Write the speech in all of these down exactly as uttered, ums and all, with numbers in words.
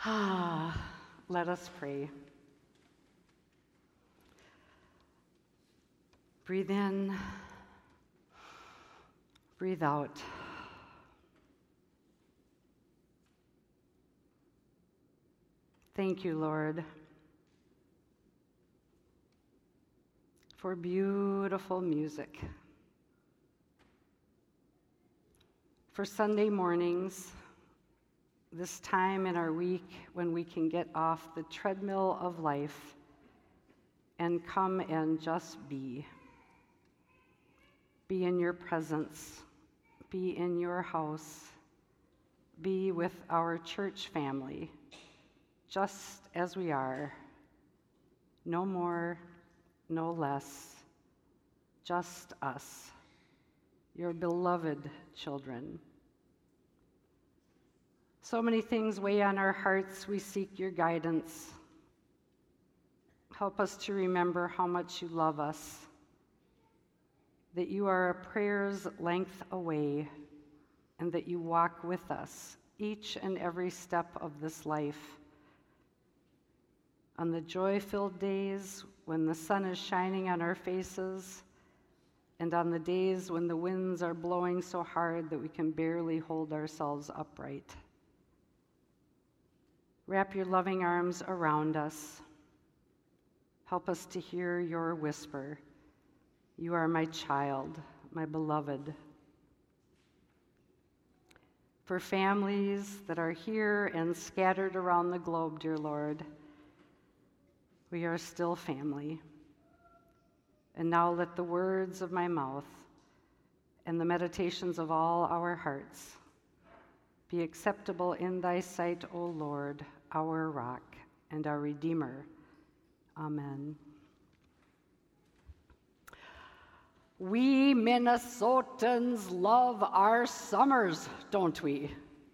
Ah, let us pray. Breathe in, breathe out. Thank you, Lord, for beautiful music, for Sunday mornings, this time in our week when we can get off the treadmill of life and come and just be. Be in your presence, be in your house, be with our church family, just as we are, no more, no less, just us, your beloved children. So many things weigh on our hearts, we seek your guidance. Help us to remember how much you love us, that you are a prayer's length away, and that you walk with us each and every step of this life. On the joy-filled days when the sun is shining on our faces, and on the days when the winds are blowing so hard that we can barely hold ourselves upright. Wrap your loving arms around us. Help us to hear your whisper. You are my child, my beloved. For families that are here and scattered around the globe, dear Lord, we are still family. And now let the words of my mouth and the meditations of all our hearts be acceptable in thy sight, O Lord, our rock and our Redeemer. Amen. We Minnesotans love our summers, don't we?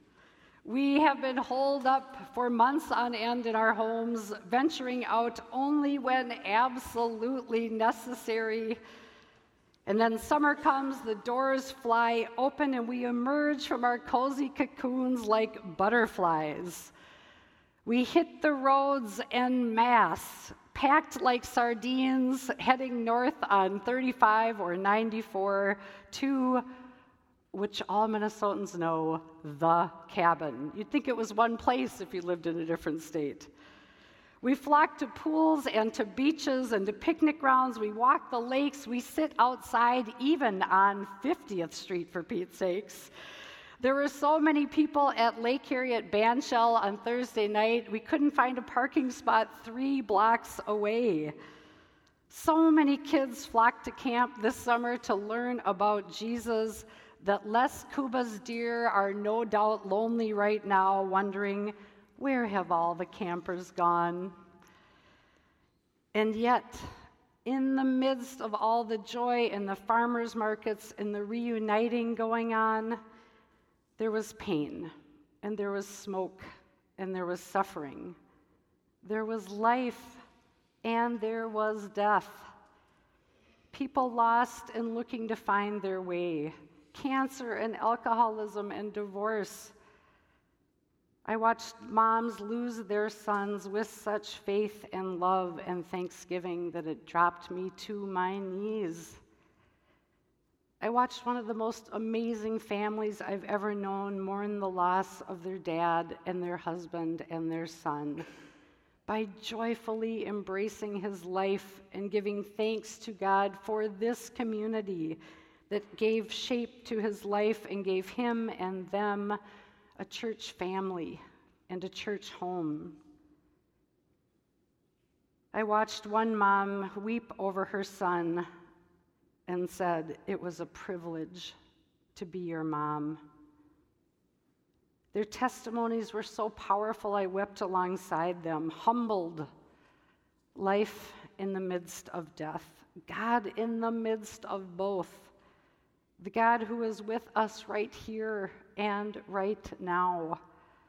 We have been holed up for months on end in our homes, venturing out only when absolutely necessary. And then summer comes, the doors fly open, and we emerge from our cozy cocoons like butterflies. We hit the roads en masse, packed like sardines, heading north on thirty-five or ninety-four to, which all Minnesotans know, the cabin. You'd think it was one place if you lived in a different state. We flock to pools and to beaches and to picnic grounds. We walk the lakes. We sit outside, even on fiftieth Street, for Pete's sakes. There were so many people at Lake Harriet Bandshell on Thursday night, we couldn't find a parking spot three blocks away. So many kids flocked to camp this summer to learn about Jesus, that Les Cuba's deer are no doubt lonely right now, wondering, where have all the campers gone? And yet, in the midst of all the joy in the farmers markets and the reuniting going on, there was pain, and there was smoke, and there was suffering. There was life, and there was death. People lost and looking to find their way. Cancer and alcoholism and divorce. I watched moms lose their sons with such faith and love and thanksgiving that it dropped me to my knees. I watched one of the most amazing families I've ever known mourn the loss of their dad and their husband and their son by joyfully embracing his life and giving thanks to God for this community that gave shape to his life and gave him and them a church family and a church home. I watched one mom weep over her son and said, "It was a privilege to be your mom." Their testimonies were so powerful, I wept alongside them, humbled. Life in the midst of death, God in the midst of both, the God who is with us right here and right now.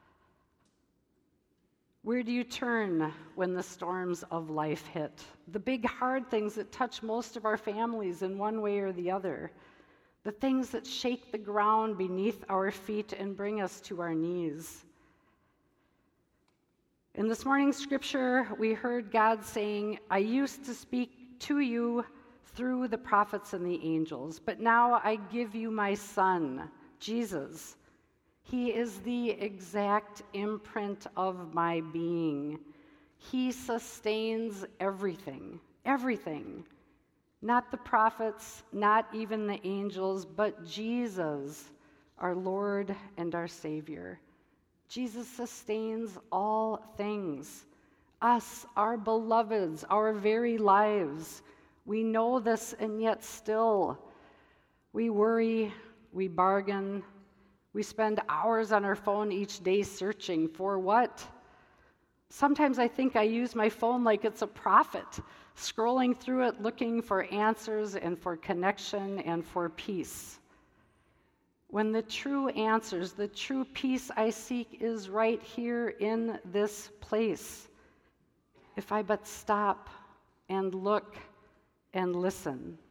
Where do you turn when the storms of life hit? The big hard things that touch most of our families in one way or the other. The things that shake the ground beneath our feet and bring us to our knees. In this morning's scripture, we heard God saying, I used to speak to you through the prophets and the angels, but now I give you my Son, Jesus. He is the exact imprint of my being. He sustains everything, everything. Not the prophets, not even the angels, but Jesus, our Lord and our Savior. Jesus sustains all things. Us, our beloveds, our very lives. We know this, and yet still we worry, we bargain, we spend hours on our phone each day searching for what? Sometimes I think I use my phone like it's a prophet, scrolling through it looking for answers and for connection and for peace. When the true answers, the true peace I seek is right here in this place. If I but stop and look and listen.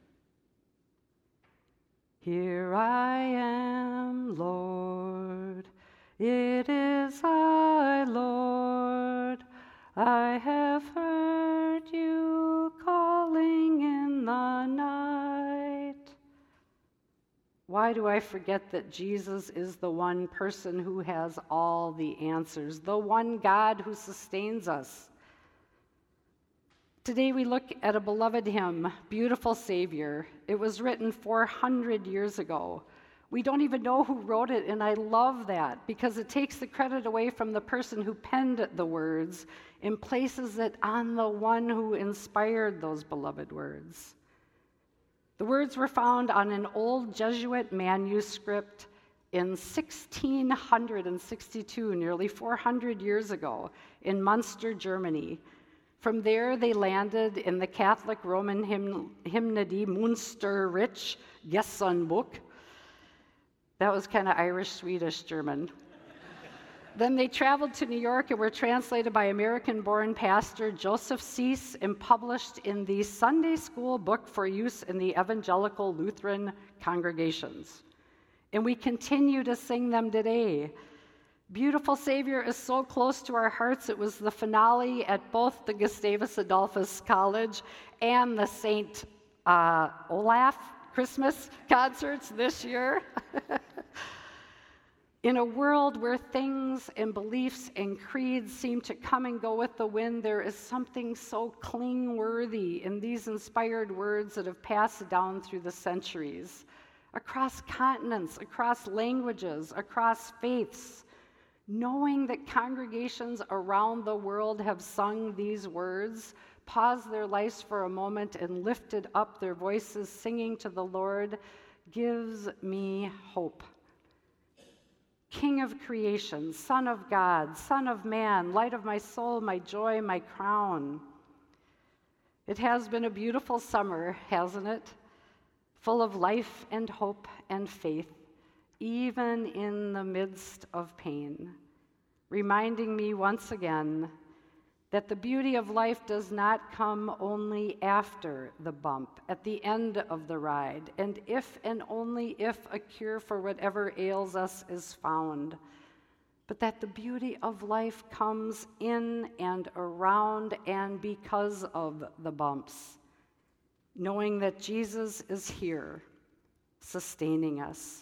Here I am, Lord. It is I, Lord. I have heard you calling in the night. Why do I forget that Jesus is the one person who has all the answers, the one God who sustains us? Today we look at a beloved hymn, Beautiful Savior. It was written four hundred years ago. We don't even know who wrote it, and I love that because it takes the credit away from the person who penned the words and places it on the one who inspired those beloved words. The words were found on an old Jesuit manuscript in sixteen sixty-two, nearly four hundred years ago, in Munster, Germany. From there, they landed in the Catholic Roman hymn, hymnody Münsterrich Gesangbuch. That was kind of Irish, Swedish, German. Then they traveled to New York and were translated by American-born pastor Joseph Cease and published in the Sunday School book for use in the evangelical Lutheran congregations. And we continue to sing them today. Beautiful Savior is so close to our hearts. It was the finale at both the Gustavus Adolphus College and the Saint uh, Olaf Christmas concerts this year. In a world where things and beliefs and creeds seem to come and go with the wind, there is something so cling-worthy in these inspired words that have passed down through the centuries, across continents, across languages, across faiths. Knowing that congregations around the world have sung these words, paused their lives for a moment, and lifted up their voices singing to the Lord, gives me hope. King of creation, Son of God, Son of man, light of my soul, my joy, my crown. It has been a beautiful summer, hasn't it? Full of life and hope and faith, even in the midst of pain, reminding me once again that the beauty of life does not come only after the bump, at the end of the ride, and if and only if a cure for whatever ails us is found, but that the beauty of life comes in and around and because of the bumps, knowing that Jesus is here, sustaining us.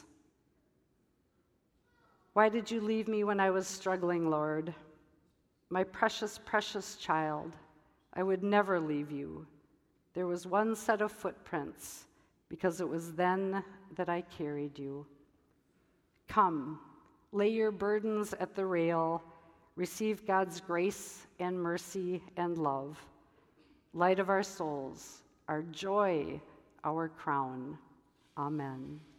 Why did you leave me when I was struggling, Lord? My precious, precious child, I would never leave you. There was one set of footprints, because it was then that I carried you. Come, lay your burdens at the rail, receive God's grace and mercy and love, light of our souls, our joy, our crown. Amen.